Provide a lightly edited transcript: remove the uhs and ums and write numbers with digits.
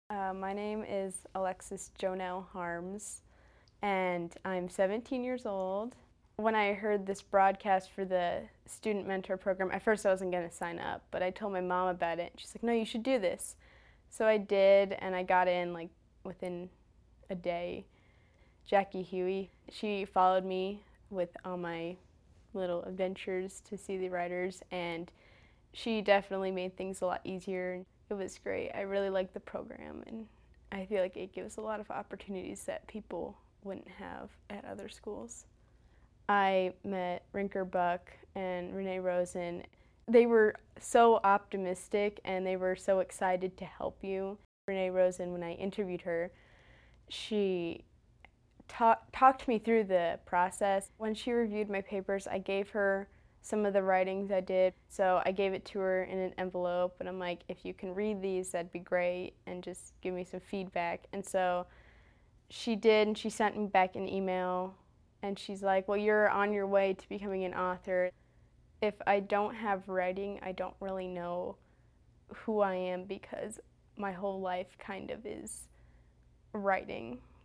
My name is Alexis Jonelle Harms, and I'm 17 years old. When I heard this broadcast for the Student Mentor Program, at first I wasn't going to sign up, but I told my mom about it. She's like, no, you should do this. So I did, and I got in like within a day. Jackie Huey, she followed me with all my little adventures to see the writers, and she definitely made things a lot easier. It was great. I really liked the program, and I feel like it gives a lot of opportunities that people wouldn't have at other schools. I met Rinker Buck and Renee Rosen. They were so optimistic and they were so excited to help you. Renee Rosen, when I interviewed her, she talked me through the process. When she reviewed my papers, I gave her some of the writings I did. So I gave it to her in an envelope, and I'm like, if you can read these, that'd be great, and just give me some feedback. And so she did, and she sent me back an email, and she's like, well, you're on your way to becoming an author. If I don't have writing, I don't really know who I am, because my whole life kind of is writing.